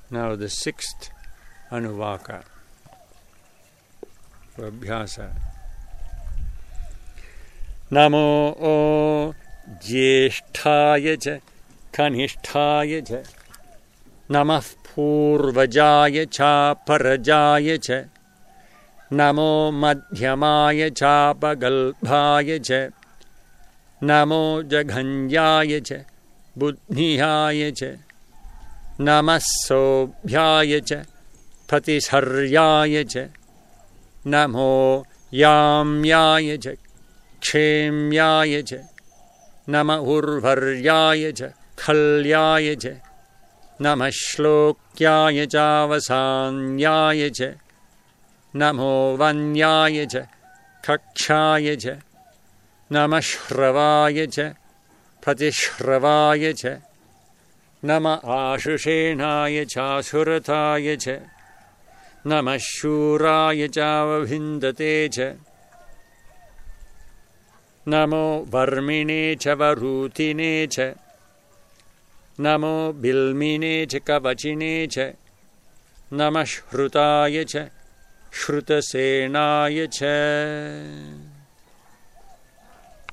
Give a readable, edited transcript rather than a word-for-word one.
Now the sixth Anuvaka for Abhyasa. Namo Jyeshthaya cha Kanishthaya cha Namah Purvajaya cha Parajaya cha Namo Madhyamaya cha Pagalbhaya cha Namo Jaghanjaya cha Buddhihaya cha Namah Sobhyaya cha Pratisharyaya cha Namo Yamyaya cha Kshemyaya cha Namah Urvaryaya cha Khalyaya cha Namah Shlokyaya cha Vasanyaya cha Namo Vanyaya cha Kakshaya cha Namah Shravaya cha Pratishravaya cha Namah Ashushenaya cha Surataya cha Namah Shuraya cha Vabhindate cha Namo Varmine cha Varutine cha Namo Bilmine cha Kavachine cha Namah Shrutaya cha Shrutasenaya cha